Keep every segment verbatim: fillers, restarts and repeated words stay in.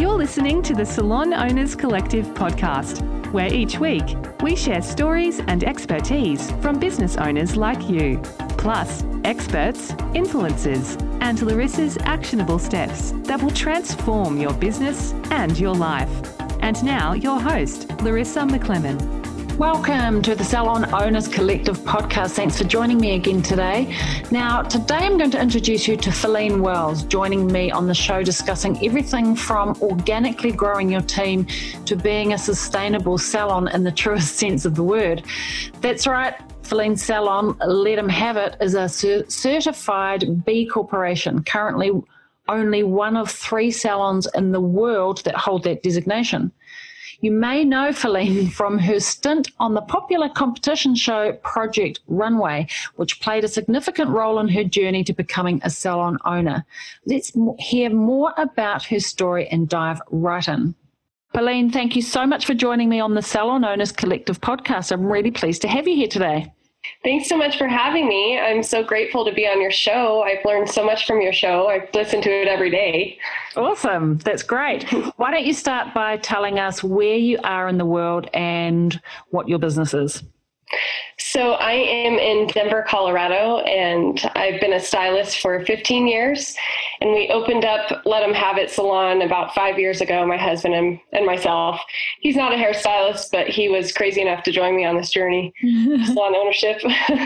You're listening to the Salon Owners Collective podcast, where each week we share stories and expertise from business owners like you, plus experts, influencers, and Larissa's actionable steps that will transform your business and your life. And now, your host, Larissa McLennan. Welcome to the Salon Owners Collective podcast. Thanks for joining me again today. Now, today I'm going to introduce you to Feline Wells, joining me on the show discussing everything from organically growing your team to being a sustainable salon in the truest sense of the word. That's right. Feline Salon, Let 'em Have It, is a certified B Corporation, currently only one of three salons in the world that hold that designation. You may know Feline from her stint on the popular competition show Project Runway, which played a significant role in her journey to becoming a salon owner. Let's hear more about her story and dive right in. Feline, thank you so much for joining me on the Salon Owners Collective podcast. I'm really pleased to have you here today. Thanks so much for having me. I'm so grateful to be on your show. I've learned so much from your show. I listen to it every day. Awesome. That's great. Why don't you start by telling us where you are in the world and what your business is? So I am in Denver, Colorado, and I've been a stylist for fifteen years. And we opened up Let 'em Have It salon about five years ago, my husband and, and myself. He's not a hairstylist, but he was crazy enough to join me on this journey, salon ownership.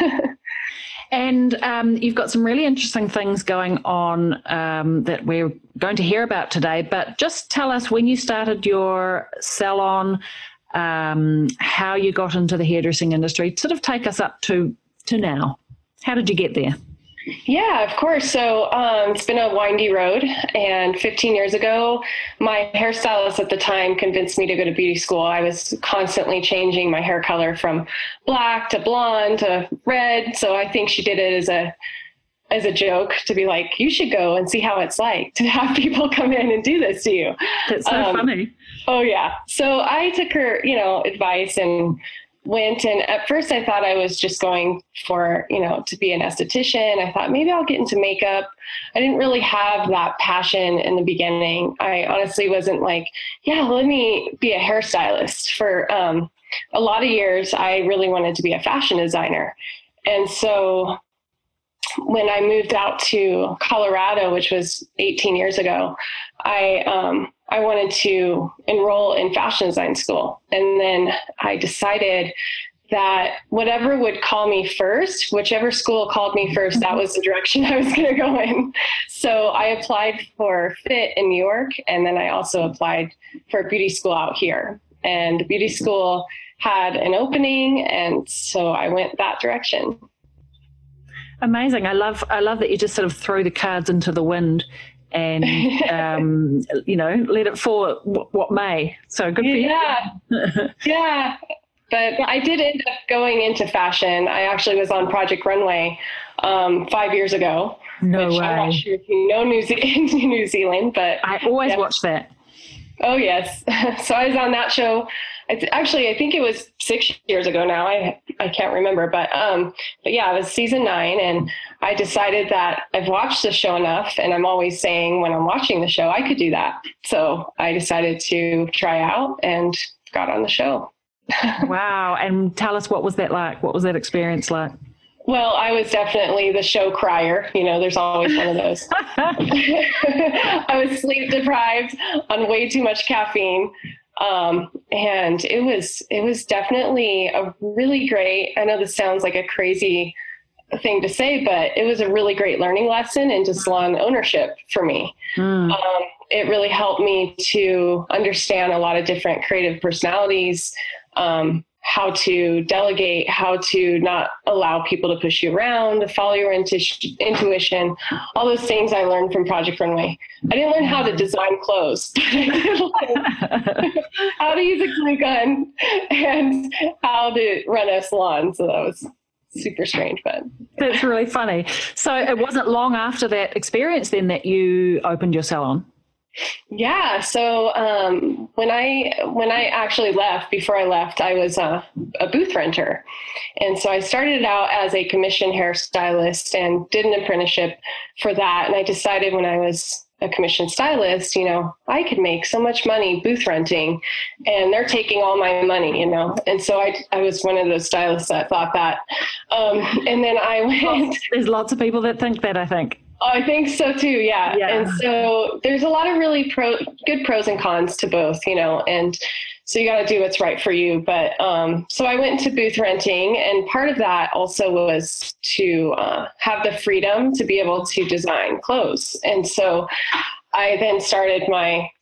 And um, you've got some really interesting things going on um, that we're going to hear about today. But just tell us, when you started your salon, um, how you got into the hairdressing industry. Sort of take us up to, to now. How did you get there? Yeah, of course. So um, it's been a windy road, and fifteen years ago, my hairstylist at the time convinced me to go to beauty school. I was constantly changing my hair color from black to blonde to red. So I think she did it as a as a joke to be like, you should go and see how it's like to have people come in and do this to you. That's so um, funny. Oh, yeah. So I took her, you know, advice and went, and at first I thought I was just going for, you know, to be an esthetician. I thought maybe I'll get into makeup. I didn't really have that passion in the beginning. I honestly wasn't like, yeah, let me be a hairstylist. For um, a lot of years, I really wanted to be a fashion designer. And so when I moved out to Colorado, which was eighteen years ago, I um, I wanted to enroll in fashion design school. And then I decided that whatever would call me first, whichever school called me first, that was the direction I was going to go in. So I applied for FIT in New York, and then I also applied for a beauty school out here. And the beauty school had an opening, and so I went that direction. Amazing. I love I love that you just sort of throw the cards into the wind and, um, you know, let it fall what, what may. So good for you. Yeah. Yeah. But I did end up going into fashion. I actually was on Project Runway um, five years ago. No which way. I'm not sure if you know New, Ze- New Zealand, but I always yeah. watch that. Oh, yes. So I was on that show. It's actually, I think it was six years ago now. I I can't remember, but um, but yeah, it was season nine, and I decided that I've watched the show enough, and I'm always saying when I'm watching the show, I could do that. So I decided to try out and got on the show. Wow. And tell us, what was that like? What was that experience like? Well, I was definitely the show crier. You know, there's always one of those. I was sleep deprived on way too much caffeine. Um, and it was, it was definitely a really great, I know this sounds like a crazy thing to say, but it was a really great learning lesson into salon ownership for me. Mm. Um, it really helped me to understand a lot of different creative personalities, um, how to delegate, how to not allow people to push you around, to follow your intu- intuition, all those things I learned from Project Runway. I didn't learn how to design clothes, but I did learn how to use a glue gun and how to run a salon. So that was super strange, but that's really funny. So it wasn't long after that experience then that you opened your salon? Yeah. So um, when I when I actually left, before I left, I was a, a booth renter. And so I started out as a commission hairstylist and did an apprenticeship for that. And I decided when I was a commission stylist, you know, I could make so much money booth renting, and they're taking all my money, you know. And so I I was one of those stylists that thought that. Um, and then I went. There's lots of people that think that, I think. I think so too. Yeah. yeah. And so there's a lot of really pro good pros and cons to both, you know, and so you got to do what's right for you. But, um, so I went into booth renting, and part of that also was to, uh, have the freedom to be able to design clothes. And so I then started my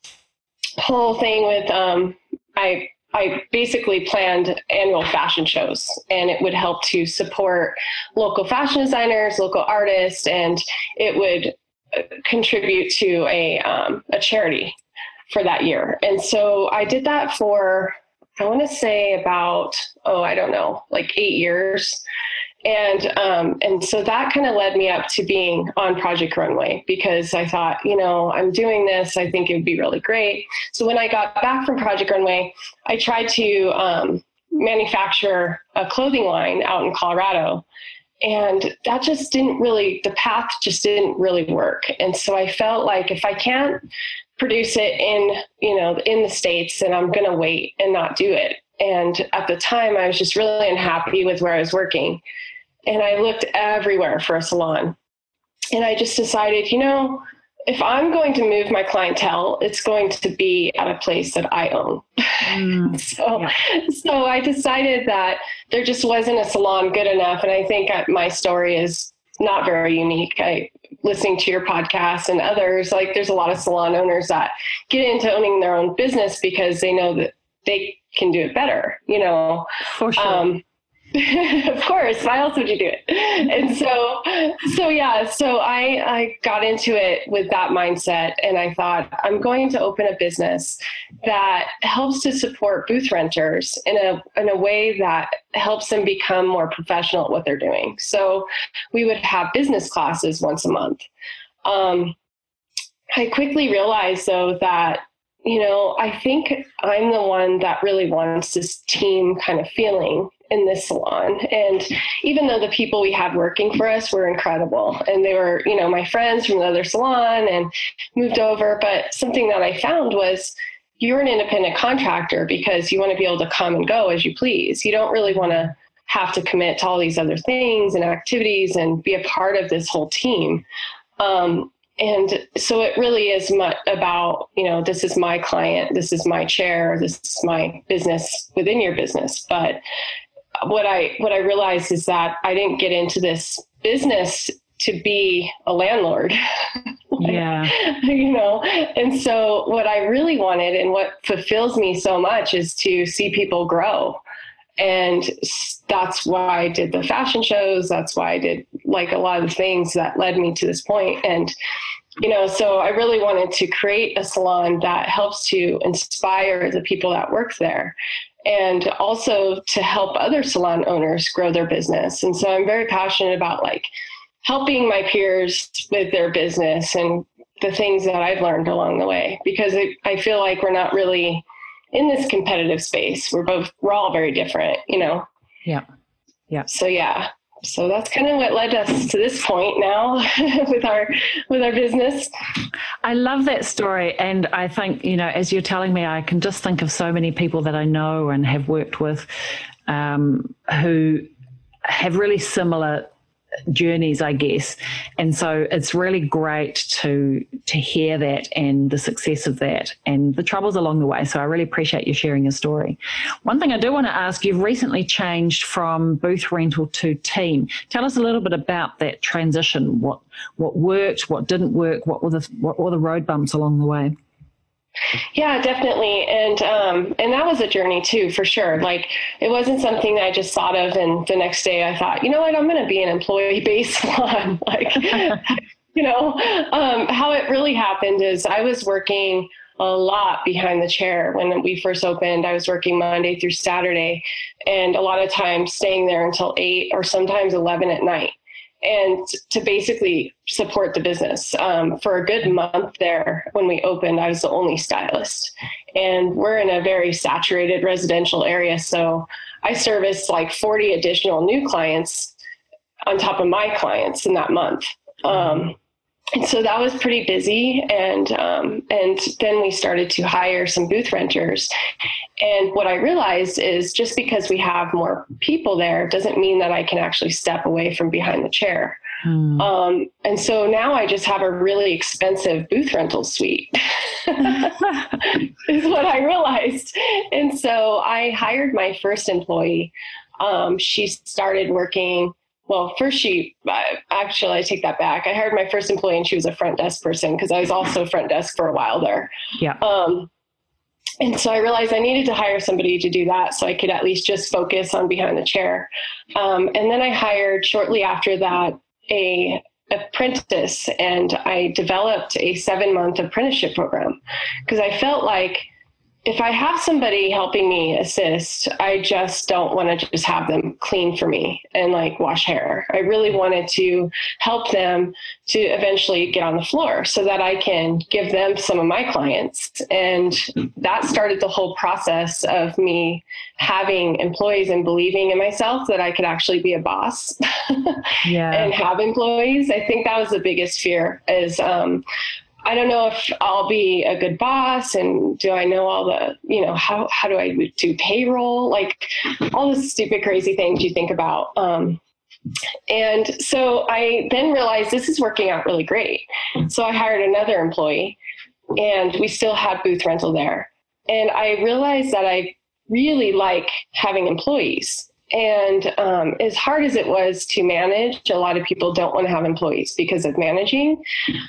whole thing with, um, I, I basically planned annual fashion shows, and it would help to support local fashion designers, local artists, and it would contribute to a, um, a charity for that year. And so I did that for, I want to say about, oh, I don't know, like eight years. And, um, and so that kind of led me up to being on Project Runway, because I thought, you know, I'm doing this, I think it would be really great. So when I got back from Project Runway, I tried to, um, manufacture a clothing line out in Colorado. And that just didn't really, the path just didn't really work. And so I felt like if I can't produce it in, you know, in the States, then I'm going to wait and not do it. And at the time I was just really unhappy with where I was working. And I looked everywhere for a salon. And I just decided, you know, if I'm going to move my clientele, it's going to be at a place that I own. Mm, so, yeah. so I decided that there just wasn't a salon good enough. And I think my story is not very unique. I, listening to your podcast and others, like there's a lot of salon owners that get into owning their own business because they know that they can do it better, you know. For sure. Um, of course. Why else would you do it? And so, so yeah, so I, I got into it with that mindset, and I thought, I'm going to open a business that helps to support booth renters in a, in a way that helps them become more professional at what they're doing. So we would have business classes once a month. Um, I quickly realized though that, you know, I think I'm the one that really wants this team kind of feeling in this salon. And even though the people we had working for us were incredible, and they were, you know, my friends from the other salon and moved over, but something that I found was you're an independent contractor because you want to be able to come and go as you please. You don't really want to have to commit to all these other things and activities and be a part of this whole team. Um, And so it really is much about, you know, this is my client, this is my chair, this is my business within your business. But what I what I realized is that I didn't get into this business to be a landlord. like, yeah. You know, and so what I really wanted and what fulfills me so much is to see people grow. And that's why I did the fashion shows. That's why I did like a lot of the things that led me to this point. And, you know, so I really wanted to create a salon that helps to inspire the people that work there, and also to help other salon owners grow their business. And so I'm very passionate about like helping my peers with their business and the things that I've learned along the way, because I, I feel like we're not really in this competitive space. We're both, we're all very different, you know? Yeah. Yeah. So, yeah. So that's kind of what led us to this point now with our, with our business. I love that story. And I think, you know, as you're telling me, I can just think of so many people that I know and have worked with, um, who have really similar journeys, I guess. And so it's really great to to hear that and the success of that and the troubles along the way. So I really appreciate you sharing your story. One thing I do want to ask, you've recently changed from booth rental to team. Tell us a little bit about that transition. What what worked, what didn't work, what were the what were the road bumps along the way? Yeah, definitely. And, um, and that was a journey too, for sure. Like it wasn't something that I just thought of. And the next day I thought, you know what, I'm going to be an employee-based salon. Like, you know, um, how it really happened is I was working a lot behind the chair when we first opened. I was working Monday through Saturday, and a lot of times staying there until eight or sometimes eleven at night. and to basically support the business. Um, for a good month there, when we opened, I was the only stylist, and we're in a very saturated residential area. So I serviced like forty additional new clients on top of my clients in that month. Um, and so that was pretty busy. And, um, and then we started to hire some booth renters. And what I realized is just because we have more people there doesn't mean that I can actually step away from behind the chair. Hmm. Um, and so now I just have a really expensive booth rental suite is what I realized. And so I hired my first employee. Um, she started working Well, first she, uh, actually, I take that back. I hired my first employee and she was a front desk person because I was also front desk for a while there. Yeah. Um, and so I realized I needed to hire somebody to do that so I could at least just focus on behind the chair. Um, and then I hired shortly after that a apprentice, and I developed a seven month apprenticeship program because I felt like if I have somebody helping me assist, I just don't want to just have them clean for me and like wash hair. I really wanted to help them to eventually get on the floor so that I can give them some of my clients. And that started the whole process of me having employees and believing in myself that I could actually be a boss yeah. and have employees. I think that was the biggest fear is, um, I don't know if I'll be a good boss, and do I know all the, you know, how, how do I do payroll? Like all the stupid, crazy things you think about. Um, and so I then realized this is working out really great. So I hired another employee and we still had booth rental there. And I realized that I really like having employees. And um, as hard as it was to manage, a lot of people don't want to have employees because of managing.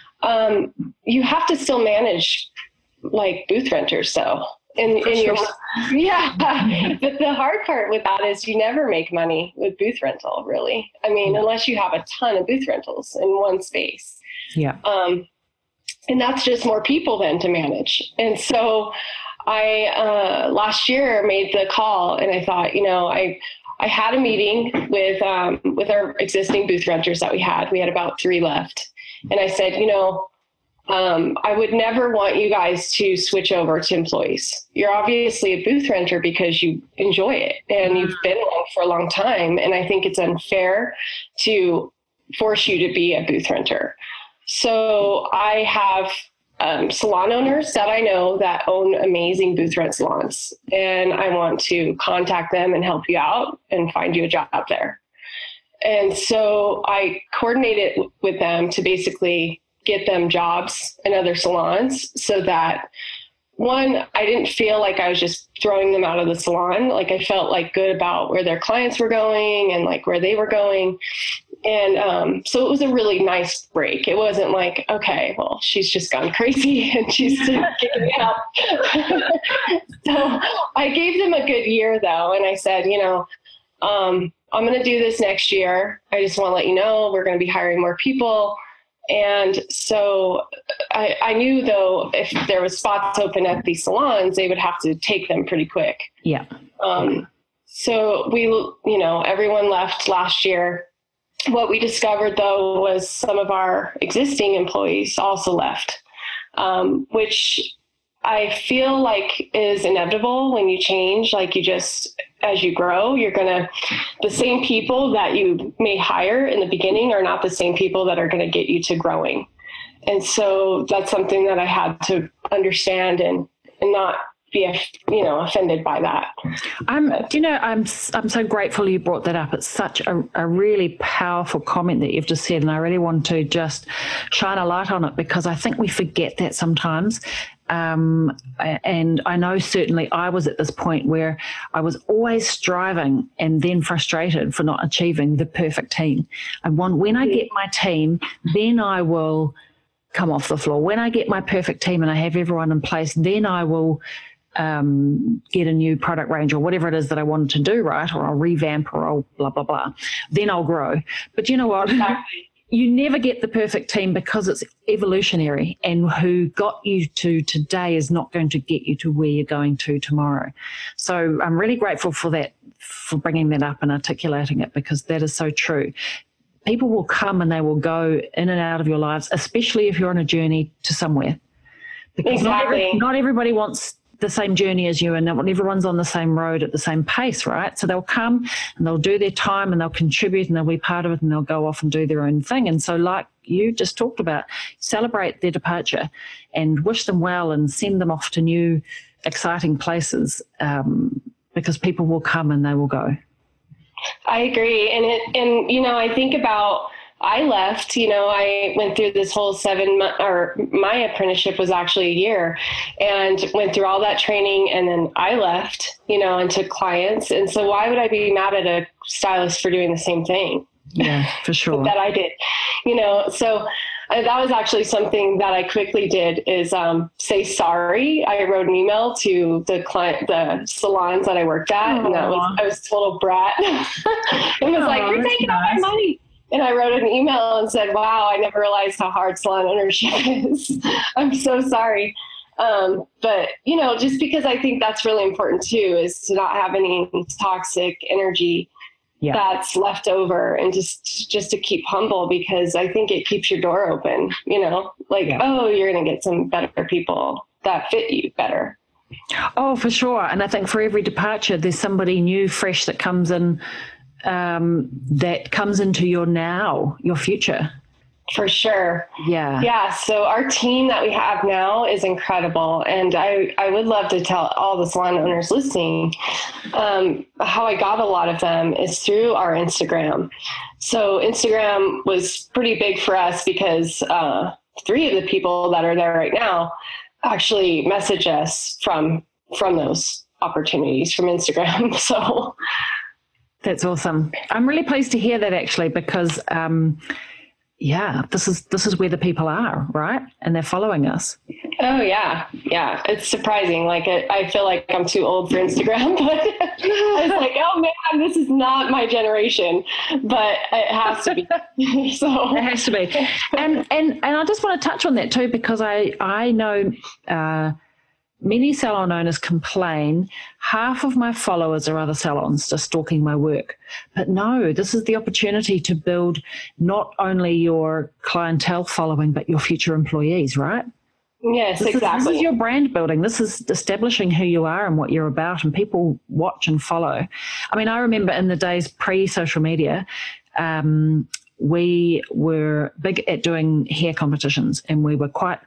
Um, you have to still manage like booth renters though. And, and sure. you're, yeah, but the hard part with that is you never make money with booth rental, really. I mean, unless you have a ton of booth rentals in one space. Yeah. Um, and that's just more people then to manage. And so I, uh, last year made the call and I thought, you know, I, I had a meeting with, um, with our existing booth renters that we had. We had about three left. And I said, you know, um, I would never want you guys to switch over to employees. You're obviously a booth renter because you enjoy it and you've been one for a long time. And I think it's unfair to force you to be a booth renter. So I have um, salon owners that I know that own amazing booth rent salons. And I want to contact them and help you out and find you a job there. And so I coordinated with them to basically get them jobs in other salons so that, one, I didn't feel like I was just throwing them out of the salon. Like I felt like good about where their clients were going and like where they were going. And um, so it was a really nice break. It wasn't like, okay, well, she's just gone crazy and she's kicking me out. So I gave them a good year though. And I said, you know, um, I'm going to do this next year. I just want to let you know we're going to be hiring more people. And so I, I knew, though, if there was spots open at these salons, they would have to take them pretty quick. Yeah. Um, so we, you know, everyone left last year. What we discovered, though, was some of our existing employees also left, um, which I feel like is inevitable when you change. Like you just, as you grow, you're going to, the same people that you may hire in the beginning are not the same people that are going to get you to growing. And so that's something that I had to understand and, and not be, you know, offended by that. I'm, do you know, I'm, I'm so grateful you brought that up. It's such a, a really powerful comment that you've just said. And I really want to just shine a light on it because I think we forget that sometimes. Um, and I know certainly I was at this point where I was always striving and then frustrated for not achieving the perfect team. I want, when I get my team, then I will come off the floor. When I get my perfect team and I have everyone in place, then I will um, get a new product range or whatever it is that I wanted to do, right? Or I'll revamp or I'll blah, blah, blah. Then I'll grow. But you know what? You never get the perfect team because it's evolutionary, and who got you to today is not going to get you to where you're going to tomorrow. So I'm really grateful for that, for bringing that up and articulating it, because that is so true. people will come and they will go in and out of your lives, especially if you're on a journey to somewhere. Because exactly. not, every, not everybody wants the same journey as you, and not everyone's on the same road at the same pace, right? So they'll come and they'll do their time and they'll contribute and they'll be part of it and they'll go off and do their own thing. And so like you just talked about, celebrate their departure and wish them well and send them off to new, exciting places, um, because people will come and they will go. I agree. And it, and, you know, I think about, I left, you know, I went through this whole seven month, or my apprenticeship was actually a year, and went through all that training. And then I left, you know, and took clients. And so why would I be mad at a stylist for doing the same thing? Yeah, for sure. that I did, you know, so uh, that was actually something that I quickly did is um, say sorry. I wrote an email to the client, the salons that I worked at. Aww. And that was, I was a total brat. It was Aww, like, you're taking nice. all my money. And I wrote an email and said, wow, I never realized how hard salon ownership is. I'm so sorry. Um, but, you know, just because I think that's really important too, is to not have any toxic energy yeah. that's left over, and just, just to keep humble, because I think it keeps your door open, you know, like, yeah. oh, you're going to get some better people that fit you better. Oh, for sure. And I think for every departure, there's somebody new, fresh that comes in, um, that comes into your now, your future. For sure. Yeah. Yeah. So our team that we have now is incredible. And I, I would love to tell all the salon owners listening, um, how I got a lot of them is through our Instagram. So Instagram was pretty big for us because, uh, three of the people that are there right now actually message us from, from those opportunities from Instagram. So that's awesome. I'm really pleased to hear that, actually, because, um, yeah, this is this is where the people are, right? And they're following us. Oh, yeah. Yeah. It's surprising. Like, it, I feel like I'm too old for Instagram, but I was like, oh, man, this is not my generation. But it has to be. So it has to be. And, and, and I just want to touch on that, too, because I, I know uh, many salon owners complain, half of my followers are other salons just stalking my work. But no, this is the opportunity to build not only your clientele following, but your future employees, right? Yes, this exactly. Is, this is your brand building. This is establishing who you are and what you're about, and people watch and follow. I mean, I remember in the days pre-social media, um, we were big at doing hair competitions, and we were quite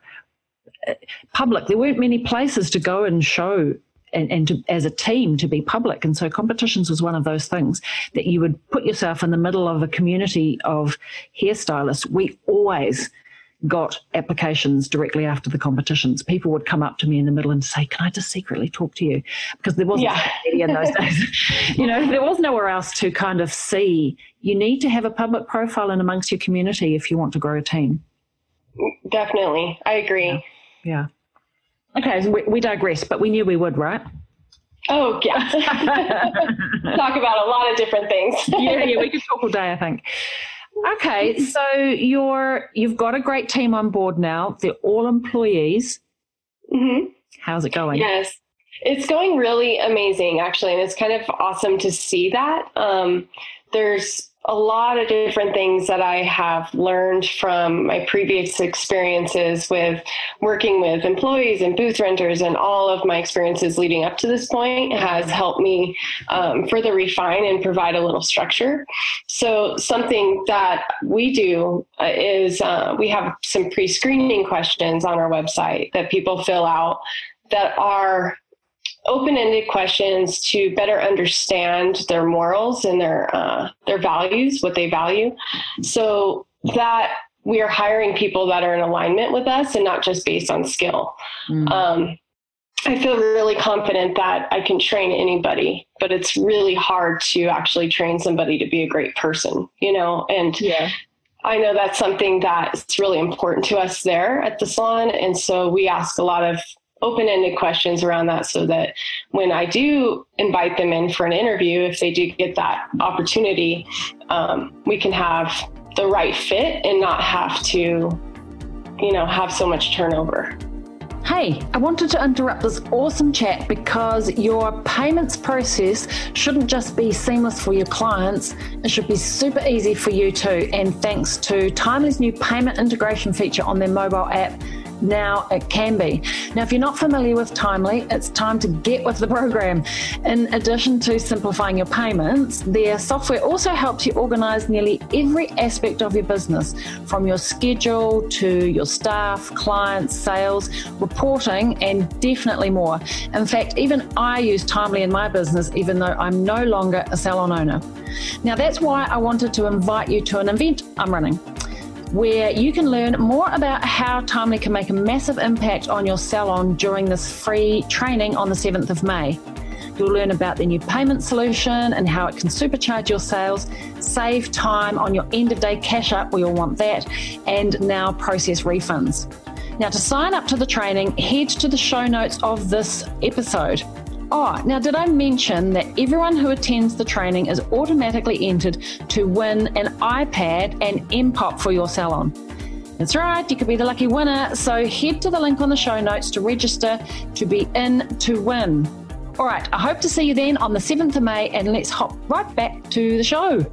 public. There weren't many places to go and show and, and to, as a team to be public. And so competitions was one of those things that you would put yourself in the middle of a community of hairstylists. We always got applications directly after the competitions. People would come up to me in the middle and say, can I just secretly talk to you? Because there wasn't yeah. media in those days. You know, there was nowhere else to kind of see. You need to have a public profile in amongst your community if you want to grow a team. Definitely. I agree. Yeah. Yeah. Okay, so we, we digress, but we knew we would, right? Oh, yeah. Talk about a lot of different things. yeah, yeah, we could talk all day, I think. Okay, so you're you've got a great team on board now. They're all employees. Mm-hmm. How's it going? Yes, it's going really amazing, actually, and it's kind of awesome to see that. Um, there's a lot of different things that I have learned from my previous experiences with working with employees and booth renters, and all of my experiences leading up to this point has helped me um, further refine and provide a little structure. So something that we do uh, is uh, we have some pre-screening questions on our website that people fill out that are open-ended questions to better understand their morals and their uh, their values, what they value, so that we are hiring people that are in alignment with us and not just based on skill. Mm. Um, I feel really confident that I can train anybody, but it's really hard to actually train somebody to be a great person, you know, and yeah. I know that's something that's really important to us there at the salon. And so we ask a lot of open-ended questions around that, so that when I do invite them in for an interview, if they do get that opportunity, um, we can have the right fit and not have to, you know, have so much turnover. Hey, I wanted to interrupt this awesome chat because your payments process shouldn't just be seamless for your clients, it should be super easy for you too. And thanks to Timely's new payment integration feature on their mobile app, now it can be. Now, if you're not familiar with Timely, it's time to get with the program. In addition to simplifying your payments, their software also helps you organize nearly every aspect of your business, from your schedule to your staff, clients, sales, reporting, and definitely more. In fact, even I use Timely in my business, even though I'm no longer a salon owner. Now, that's why I wanted to invite you to an event I'm running, where you can learn more about how Timely can make a massive impact on your salon during this free training on the seventh of May. You'll learn about their new payment solution and how it can supercharge your sales, save time on your end-of-day cash-up, we all want that, and now process refunds. Now, to sign up to the training, head to the show notes of this episode. Oh, now did I mention that everyone who attends the training is automatically entered to win an iPad and M P O P for your salon? That's right, you could be the lucky winner. So head to the link on the show notes to register to be in to win. All right, I hope to see you then on the seventh of May, and let's hop right back to the show.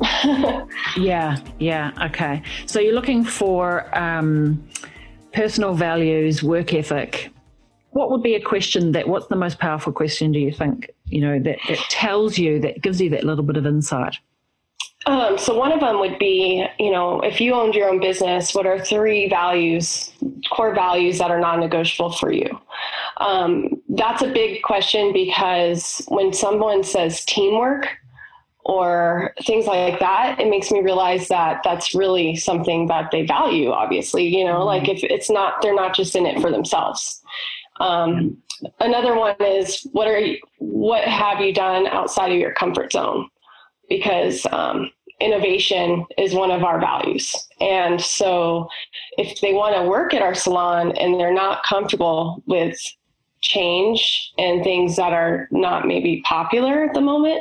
yeah, yeah, okay. So you're looking for um, personal values, work ethic. What would be a question that, what's the most powerful question, do you think, you know, that, that tells you, that gives you that little bit of insight? Um, so one of them would be, you know, if you owned your own business, what are three values, core values that are non-negotiable for you? Um, that's a big question, because when someone says teamwork or things like that, it makes me realize that that's really something that they value, obviously, you know, mm-hmm. like if it's not, they're not just in it for themselves. Um, another one is what are you, what have you done outside of your comfort zone? Because um, innovation is one of our values. And so if they want to work at our salon and they're not comfortable with change and things that are not maybe popular at the moment,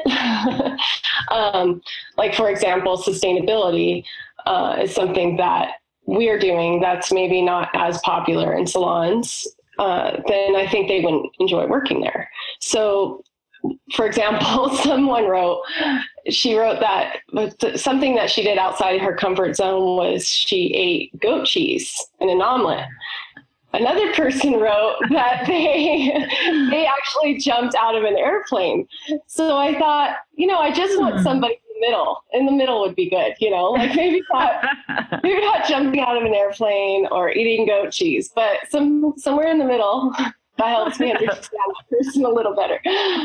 um, like, for example, sustainability uh, is something that we're doing that's maybe not as popular in salons. Uh, then I think they wouldn't enjoy working there. So, for example, someone wrote, she wrote that something that she did outside her comfort zone was she ate goat cheese in an omelet. Another person wrote that they they actually jumped out of an airplane. So I thought, you know, I just want somebody in the middle. In the middle would be good, you know, like maybe not, maybe not jumping out of an airplane or eating goat cheese, but some somewhere in the middle. That helps me understand the person a little better.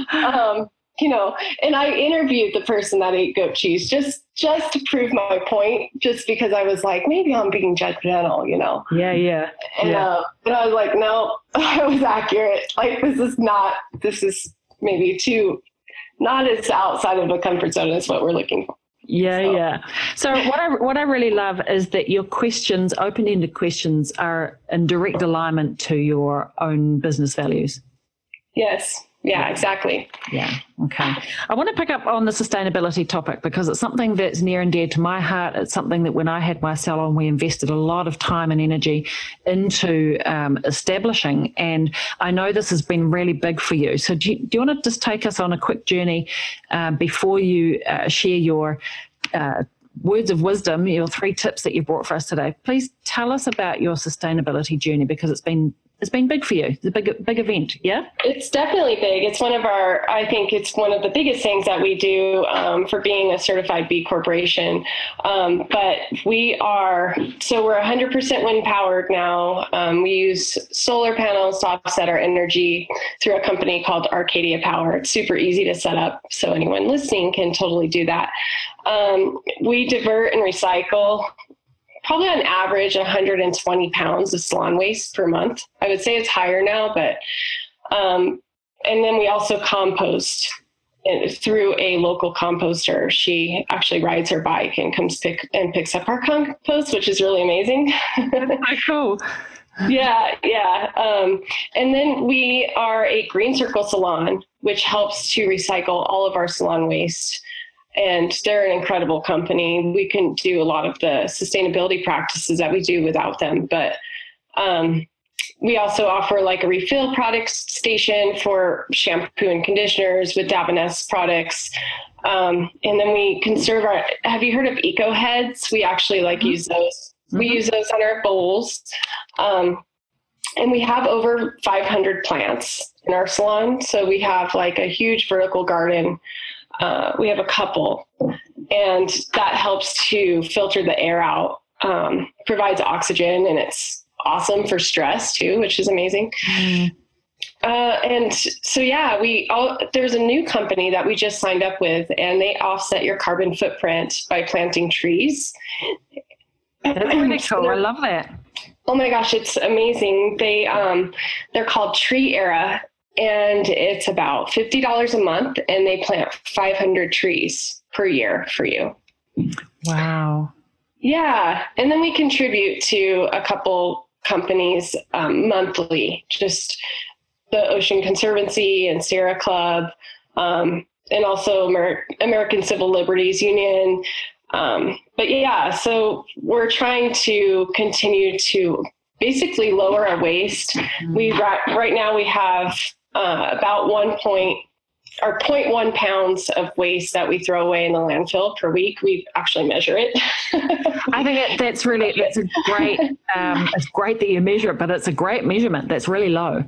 Um, you know, and I interviewed the person that ate goat cheese just, just to prove my point, just because I was like, maybe I'm being judgmental, you know? Yeah, yeah. And, yeah. Uh, and I was like, no, I was accurate. Like, this is not, this is maybe too, not as outside of the comfort zone as what we're looking for. Yeah, so. yeah. So what I what I really love is that your questions, open-ended questions, are in direct alignment to your own business values. Yes. Yeah, exactly. Yeah. Okay. I want to pick up on the sustainability topic because it's something that's near and dear to my heart. It's something that when I had my salon, we invested a lot of time and energy into um, establishing. And I know this has been really big for you. So do you, do you want to just take us on a quick journey uh, before you uh, share your uh, words of wisdom, your three tips that you brought for us today? Please tell us about your sustainability journey, because it's been It's been big for you. It's a big, big event, yeah? It's definitely big. It's one of our, I think it's one of the biggest things that we do um, for being a certified B Corporation. Um, but we are, so we're one hundred percent wind powered now. Um, we use solar panels to offset our energy through a company called Arcadia Power. It's super easy to set up, so anyone listening can totally do that. Um, we divert and recycle probably on average one hundred twenty pounds of salon waste per month. I would say it's higher now, but, um, and then we also compost through a local composter. She actually rides her bike and comes pick and picks up our compost, which is really amazing. That's cool. Yeah, yeah. Um, and then we are a Green Circle salon, which helps to recycle all of our salon waste. And they're an incredible company. We can do a lot of the sustainability practices that we do without them. But um, we also offer like a refill product station for shampoo and conditioners with Davines products. Um, and then we conserve our, have you heard of Eco Heads? We actually like mm-hmm. use those. Mm-hmm. We use those on our bowls. Um, and we have over five hundred plants in our salon. So we have like a huge vertical garden. Uh, we have a couple, and that helps to filter the air out, um, provides oxygen, and it's awesome for stress too, which is amazing. Mm. Uh, and so, yeah, we all, there's a new company that we just signed up with, and they offset your carbon footprint by planting trees. That's really cool. I love that. Oh my gosh, it's amazing. They, um, they're called Tree Era, and it's about fifty dollars a month, and they plant five hundred trees per year for you. Wow. Yeah. And then we contribute to a couple companies um, monthly, just the Ocean Conservancy and Sierra Club, um, and also Amer- American Civil Liberties Union. Um, but yeah, so we're trying to continue to basically lower our waste. Mm-hmm. We right, right now we have uh, about one point or zero point one pounds of waste that we throw away in the landfill per week. We actually measure it. I think that, that's really, that's a great, um, it's great that you measure it, but it's a great measurement. That's really low.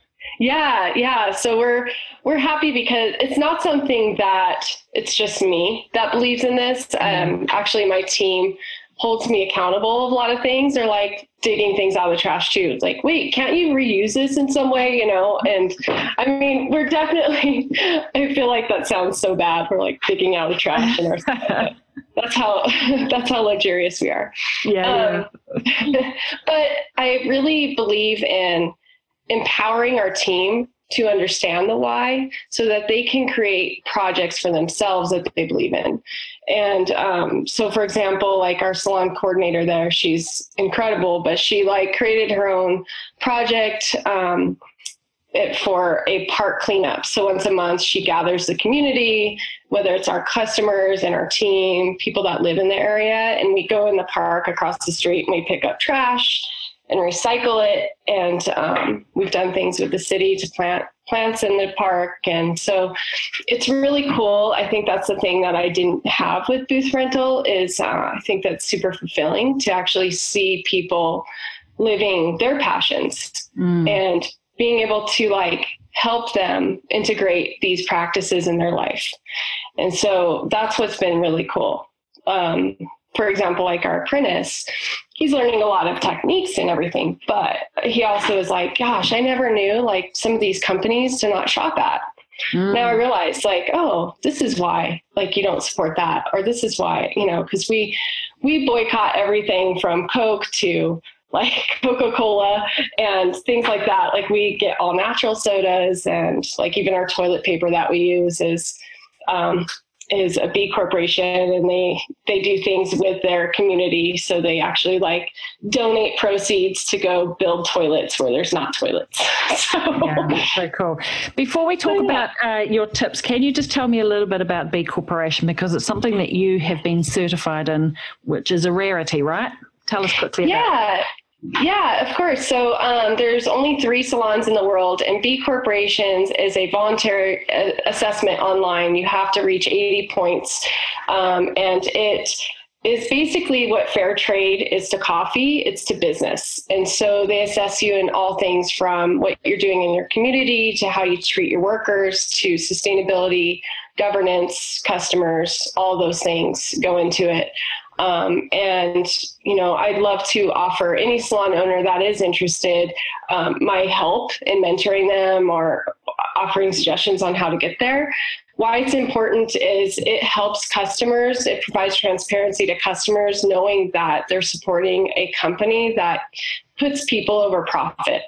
Yeah. Yeah. So we're, we're happy because it's not something that it's just me that believes in this. Um, actually my team holds me accountable of a lot of things. They're like digging things out of the trash too. It's like, wait, can't you reuse this in some way? You know? And I mean, we're definitely, I feel like that sounds so bad. We're like digging out the trash in our stuff. That's how, that's how luxurious we are. Yeah. Um, but I really believe in empowering our team to understand the why so that they can create projects for themselves that they believe in. And um, so, for example, like our salon coordinator there, she's incredible, but she like created her own project um, it, for a park cleanup. So once a month, she gathers the community, whether it's our customers and our team, people that live in the area, and we go in the park across the street and we pick up trash and recycle it. And um, we've done things with the city to plant plants in the park. And so it's really cool. I think that's the thing that I didn't have with booth rental is uh, I think that's super fulfilling to actually see people living their passions mm. and being able to like help them integrate these practices in their life. And so that's what's been really cool. Um, for example, like our apprentice, he's learning a lot of techniques and everything, but he also is like, gosh, I never knew like some of these companies to not shop at. Mm. Now I realize like, oh, this is why like you don't support that, or this is why, you know, because we, we boycott everything from Coke to like Coca-Cola and things like that. Like we get all natural sodas, and like even our toilet paper that we use is, um, is a B corporation, and they, they do things with their community. So they actually like donate proceeds to go build toilets where there's not toilets. So, yeah, so cool. Before we talk so, yeah. about uh, your tips, can you just tell me a little bit about B Corporation, because it's something that you have been certified in, which is a rarity, right? Tell us quickly yeah. about it. Yeah, of course. So um, there's only three salons in the world, and B Corporations is a voluntary uh, assessment online. You have to reach eighty points, um, and it is basically what fair trade is to coffee, it's to business. And so they assess you in all things from what you're doing in your community to how you treat your workers to sustainability, governance, customers, all those things go into it. Um, and, you know, I'd love to offer any salon owner that is interested um, my help in mentoring them or offering suggestions on how to get there. Why it's important is it helps customers. It provides transparency to customers, knowing that they're supporting a company that puts people over profit.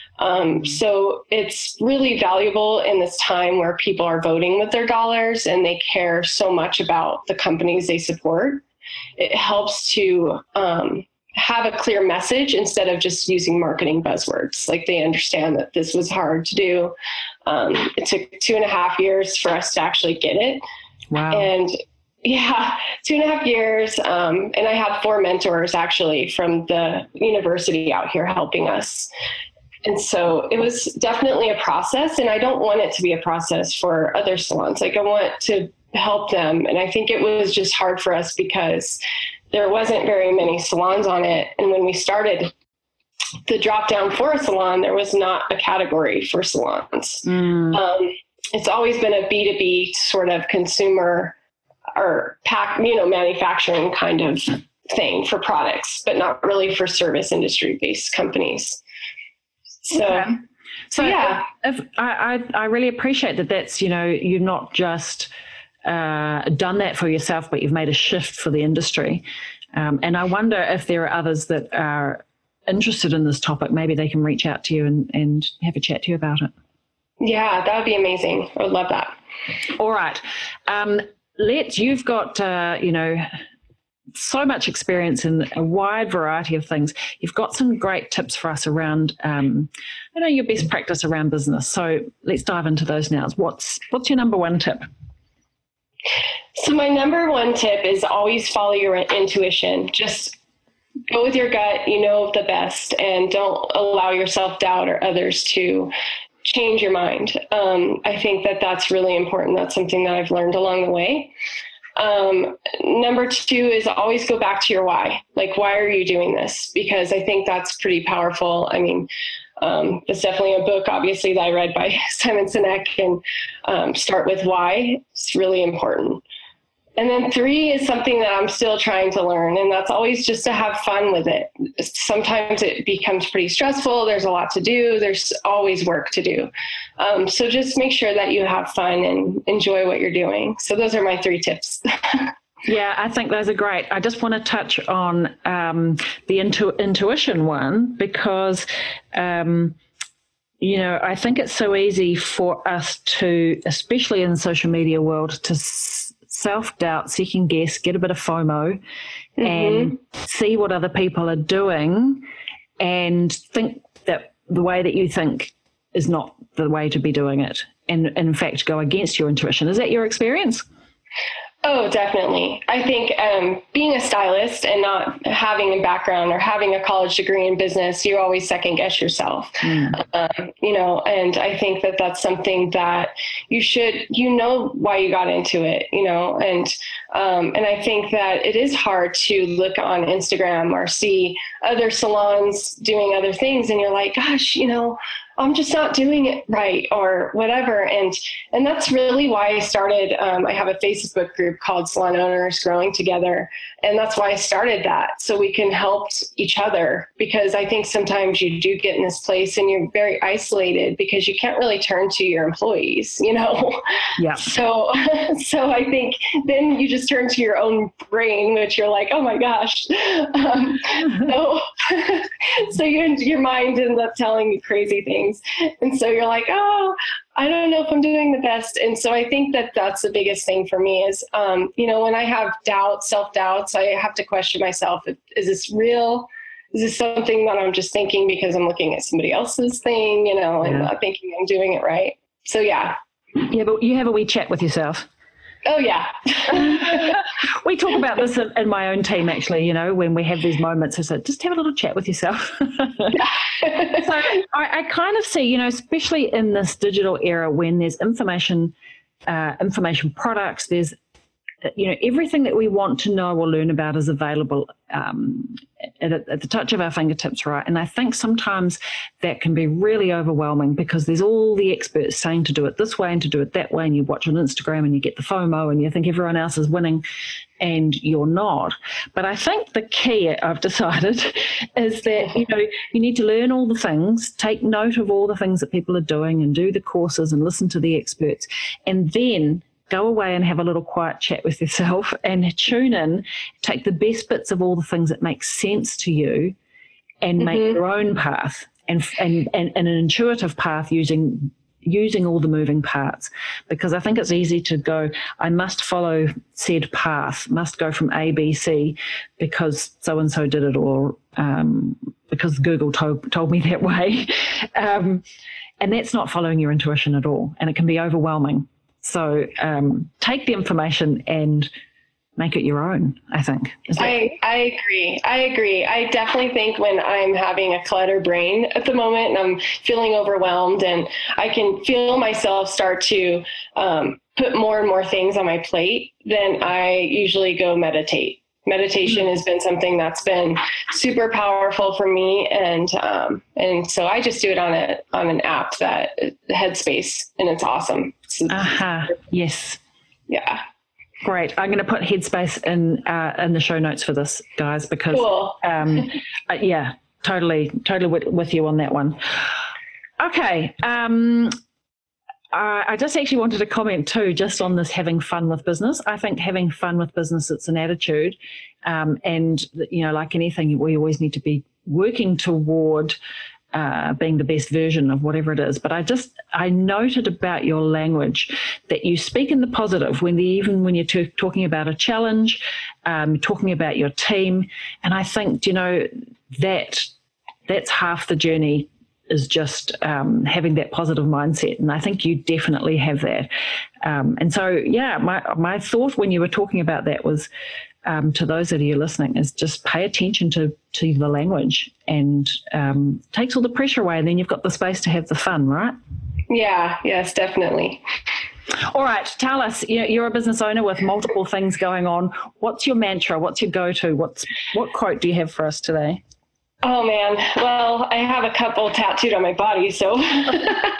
Um, so it's really valuable in this time where people are voting with their dollars and they care so much about the companies they support. It helps to um, have a clear message instead of just using marketing buzzwords. Like they understand that this was hard to do. Um, it took two and a half years for us to actually get it. Wow. And yeah, two and a half years. Um, and I have four mentors actually from the university out here helping us. And so it was definitely a process, and I don't want it to be a process for other salons. Like I want to help them. And I think it was just hard for us because there wasn't very many salons on it. And when we started the drop down for a salon, there was not a category for salons. Mm. Um, it's always been a B two B sort of consumer or pack, you know, manufacturing kind of thing for products, but not really for service industry based companies. So, okay. so yeah, if, if I, I, I really appreciate that. That's, you know, you've not just uh, done that for yourself, but you've made a shift for the industry. Um, and I wonder if there are others that are interested in this topic. Maybe they can reach out to you and, and have a chat to you about it. Yeah, that would be amazing. I would love that. All right. Um, let's, you've got, uh, you know, so much experience in a wide variety of things. You've got some great tips for us around, um, you know, your best practice around business. So let's dive into those now. What's, what's your number one tip? So my number one tip is always follow your intuition. Just go with your gut, you know the best, and don't allow your self-doubt or others to change your mind. Um, I think that that's really important. That's something that I've learned along the way. Um, number two is always go back to your why. Like, why are you doing this? Because I think that's pretty powerful. I mean, um, it's definitely a book, obviously, that I read by Simon Sinek, and um, start with why. It's really important. And then three is something that I'm still trying to learn, and that's always just to have fun with it. Sometimes it becomes pretty stressful. There's a lot to do. There's always work to do. Um, so just make sure that you have fun and enjoy what you're doing. So those are my three tips. Yeah, I think those are great. I just want to touch on um, the intu- intuition one because, um, you know, I think it's so easy for us to, especially in the social media world, to s- self-doubt, second guess, get a bit of FOMO, mm-hmm. and see what other people are doing and think that the way that you think is not the way to be doing it, and, and in fact go against your intuition. Is that your experience? Oh, definitely. I think um, being a stylist and not having a background or having a college degree in business, you always second guess yourself, mm. um, you know, and I think that that's something that you should, you know, why you got into it, you know, and, um, and I think that it is hard to look on Instagram or see other salons doing other things. And you're like, gosh, you know, I'm just not doing it right or whatever. And, and that's really why I started, um, I have a Facebook group called Salon Owners Growing Together. And that's why I started that. So we can help each other, because I think sometimes you do get in this place and you're very isolated because you can't really turn to your employees, you know? Yeah. So, so I think then you just turn to your own brain, which you're like, oh my gosh. Um, so, so your, your mind ends up telling you crazy things. And so you're like, oh, I don't know if I'm doing the best. And so I think that that's the biggest thing for me is, um, you know, when I have doubts, self-doubts, I have to question myself. Is this real? Is this something that I'm just thinking because I'm looking at somebody else's thing, you know, and yeah. not thinking I'm doing it right? So, yeah. Yeah, but you have a wee chat with yourself. Oh, yeah. We talk about this in, in my own team, actually, you know, when we have these moments. I said, just have a little chat with yourself. So I, I kind of see, you know, especially in this digital era when there's information, uh, information products, there's, you know, everything that we want to know or learn about is available um, at, at the touch of our fingertips, right? And I think sometimes that can be really overwhelming because there's all the experts saying to do it this way and to do it that way, and you watch on Instagram and you get the FOMO and you think everyone else is winning and you're not. But I think the key, I've decided, is that, you know, you need to learn all the things, take note of all the things that people are doing and do the courses and listen to the experts, and then go away and have a little quiet chat with yourself and tune in, take the best bits of all the things that make sense to you and mm-hmm. make your own path and, and, and, and an intuitive path using using all the moving parts. Because I think it's easy to go, I must follow said path, must go from A, B, C because so-and-so did it, or um, because Google told, told me that way. Um, and that's not following your intuition at all. And it can be overwhelming. So um, take the information and make it your own, I think. Is that- I, I agree. I agree. I definitely think when I'm having a cluttered brain at the moment and I'm feeling overwhelmed and I can feel myself start to um, put more and more things on my plate, then I usually go meditate. Meditation has been something that's been super powerful for me. And, um, and so I just do it on a, on an app that Headspace, and it's awesome. Aha. Uh-huh. Yes. Yeah. Great. I'm going to put Headspace in, uh, in the show notes for this, guys, because, cool. um, uh, yeah, totally, totally with, with you on that one. Okay. Um, Uh, I just actually wanted to comment too, just on this having fun with business. I think having fun with business, it's an attitude. Um, and, you know, like anything, we always need to be working toward uh, being the best version of whatever it is. But I just, I noted about your language that you speak in the positive, when the, even when you're t- talking about a challenge, um, talking about your team. And I think, you know, that that's half the journey, is just um, having that positive mindset. And I think you definitely have that. Um, and so, yeah, my my thought when you were talking about that was, um, to those that are listening, is just pay attention to, to the language, and um, takes all the pressure away, and then you've got the space to have the fun, right? Yeah, yes, definitely. All right, tell us, you're a business owner with multiple things going on. What's your mantra? What's your go-to? What's what quote do you have for us today? Oh man, well, I have a couple tattooed on my body, so my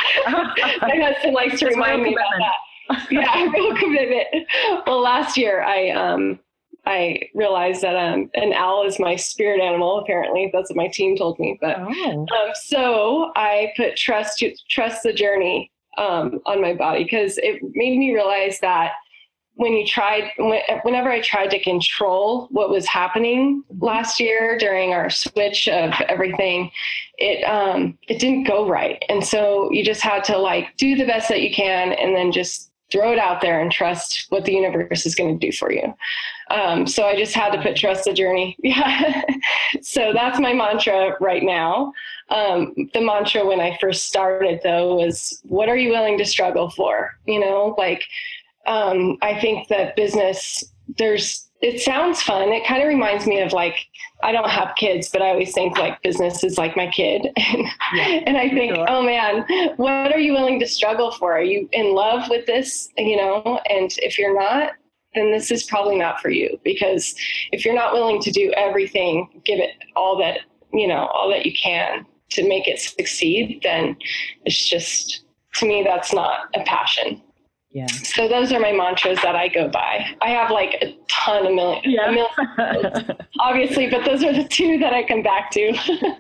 husband likes to remind me about that. Yeah, real commitment. Well, last year I um I realized that um an owl is my spirit animal. Apparently, that's what my team told me. But oh. um, so I put trust trust the journey um on my body, because it made me realize that when you tried, whenever I tried to control what was happening last year during our switch of everything, it, um, it didn't go right. And so you just had to like do the best that you can, and then just throw it out there and trust what the universe is going to do for you. Um, so I just had to put trust the journey. Yeah. So that's my mantra right now. Um, the mantra when I first started though was, what are you willing to struggle for? You know, like, Um, I think that business, there's, it sounds fun. It kind of reminds me of like, I don't have kids, but I always think like business is like my kid. And, yeah, and I think, sure. Oh man, what are you willing to struggle for? Are you in love with this? You know, and if you're not, then this is probably not for you, because if you're not willing to do everything, give it all that, you know, all that you can to make it succeed, then it's just, to me, that's not a passion. Yeah. So those are my mantras that I go by. I have like a ton of million, yeah. a million obviously, but those are the two that I come back to.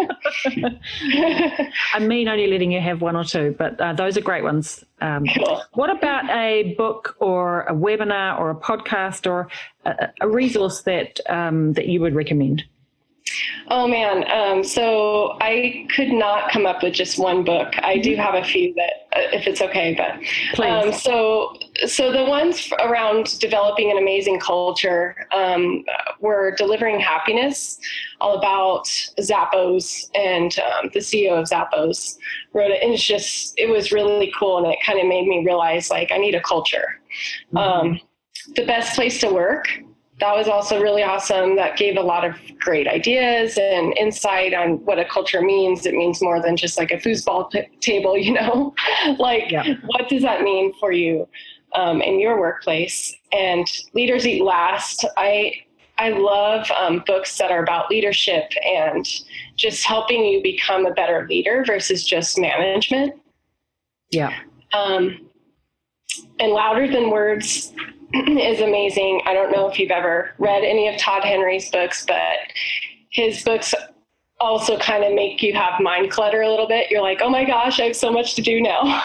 I mean, only letting you have one or two, but uh, those are great ones. Um, cool. What about a book or a webinar or a podcast or a, a resource that um, that you would recommend? Oh man. Um, so I could not come up with just one book. I do have a few that, uh, if it's okay, but, um, so, so the ones around developing an amazing culture, um, were Delivering Happiness, all about Zappos, and, um, the C E O of Zappos wrote it. And it's just, it was really cool. And it kind of made me realize like, I need a culture. Mm-hmm. Um, The Best Place to Work. That was also really awesome. That gave a lot of great ideas and insight on what a culture means. It means more than just like a foosball t- table, you know, like yeah. What does that mean for you um, in your workplace? And Leaders Eat Last. I, I love um, books that are about leadership and just helping you become a better leader versus just management. Yeah. Um, and Louder Than Words is amazing. I don't know if you've ever read any of Todd Henry's books, but his books also kind of make you have mind clutter a little bit. You're like, oh my gosh, I have so much to do now.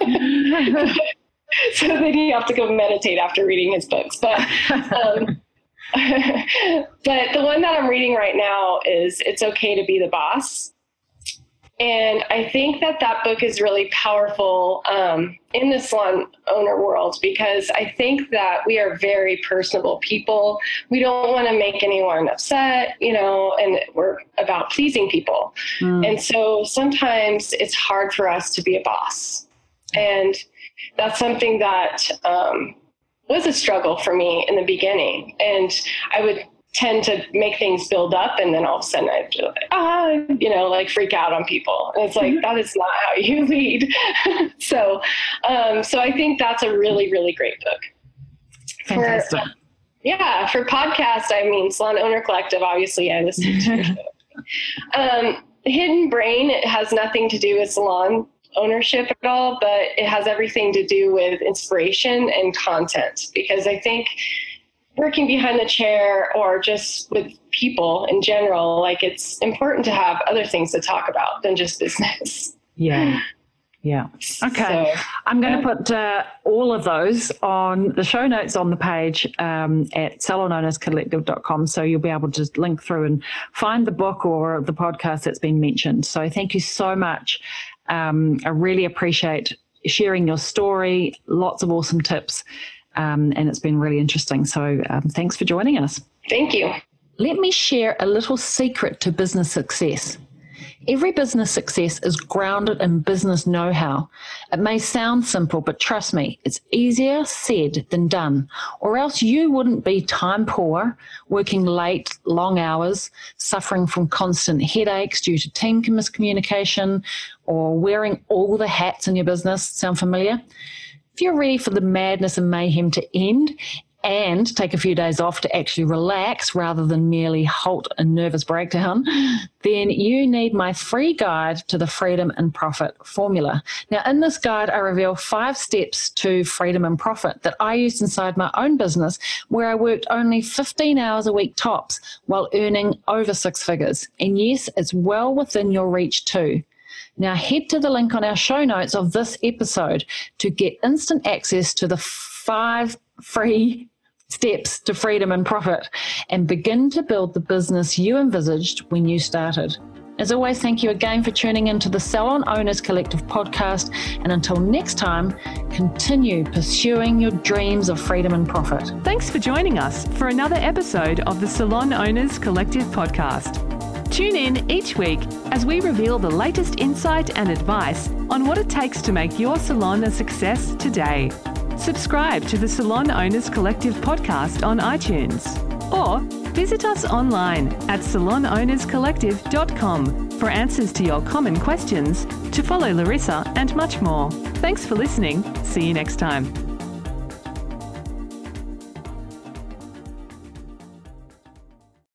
So then you have to go meditate after reading his books. But, um, but the one that I'm reading right now is It's Okay to Be the Boss. And I think that that book is really powerful um, in the salon owner world, because I think that we are very personable people. We don't want to make anyone upset, you know, and we're about pleasing people. Mm. And so sometimes it's hard for us to be a boss. And that's something that um, was a struggle for me in the beginning. And I would tend to make things build up, and then all of a sudden I'd be like, ah, you know, like freak out on people. And it's like, mm-hmm. that is not how you lead. so, um, so I think that's a really, really great book. Fantastic. For, uh, yeah. For podcast, I mean, Salon Owner Collective, obviously I listened to your show. Um, Hidden Brain, it has nothing to do with salon ownership at all, but it has everything to do with inspiration and content, because I think working behind the chair or just with people in general, like it's important to have other things to talk about than just business. Yeah. Yeah. Okay. So, I'm going to yeah. put uh, all of those on the show notes on the page um, at salon owners collective dot com. So you'll be able to just link through and find the book or the podcast that's been mentioned. So thank you so much. Um, I really appreciate sharing your story. Lots of awesome tips. Um, and it's been really interesting. So um, thanks for joining us. Thank you. Let me share a little secret to business success. Every business success is grounded in business know-how. It may sound simple, but trust me, it's easier said than done, or else you wouldn't be time poor, working late, long hours, suffering from constant headaches due to team miscommunication, or wearing all the hats in your business. Sound familiar? If you're ready for the madness and mayhem to end and take a few days off to actually relax rather than merely halt a nervous breakdown, then you need my free guide to the Freedom and Profit formula. Now, in this guide, I reveal five steps to freedom and profit that I used inside my own business, where I worked only fifteen hours a week tops while earning over six figures. And yes, it's well within your reach too. Now, head to the link on our show notes of this episode to get instant access to the five free steps to freedom and profit and begin to build the business you envisaged when you started. As always, thank you again for tuning into the Salon Owners Collective podcast. And until next time, continue pursuing your dreams of freedom and profit. Thanks for joining us for another episode of the Salon Owners Collective podcast. Tune in each week as we reveal the latest insight and advice on what it takes to make your salon a success today. Subscribe to the Salon Owners Collective podcast on iTunes or visit us online at salon owners collective dot com for answers to your common questions, to follow Larissa and much more. Thanks for listening. See you next time.